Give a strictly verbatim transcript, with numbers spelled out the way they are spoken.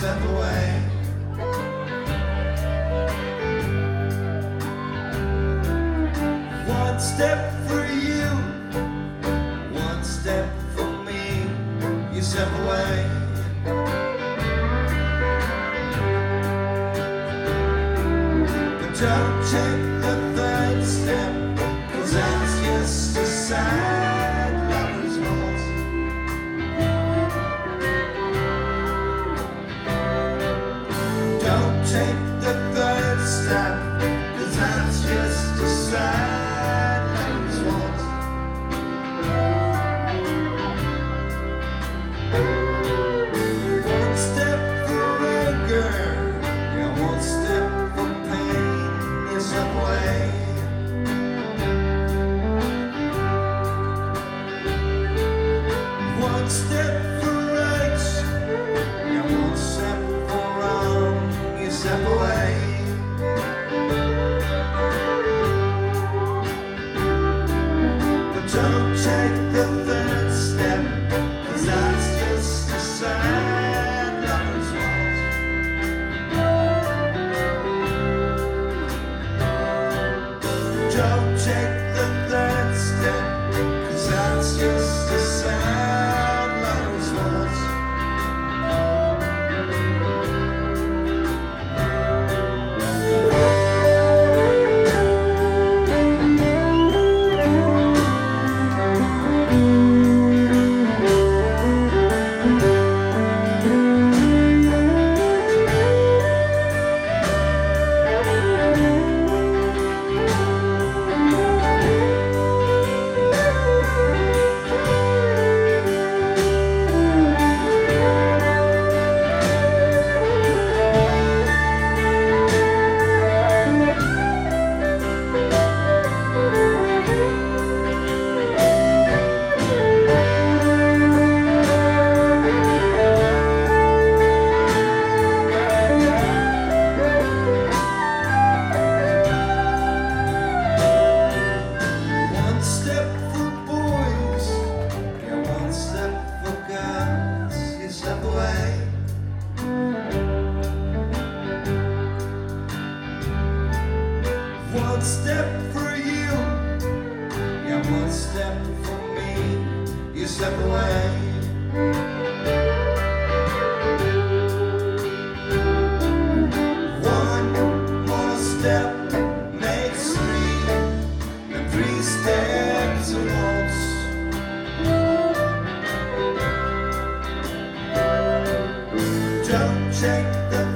step away. One step for you, one step for me. You step away. But don't take the third step, 'cause that's just a sad lover's waltz. Don't take the third step, 'cause that's just a sad lover's waltz. One step for anger, yeah, one step for pain. You step away. One step for right, yeah, one step for wrong. You step away. But don't take the third step, 'cause that's just a sad lover's waltz. Don't take the third step, 'cause that's just a sad lover's waltz. One step for boys, yeah, one step for girls. You step away. One step for you, yeah, one step for me. You step away. One more step makes three, and three steps a waltz. Don't take the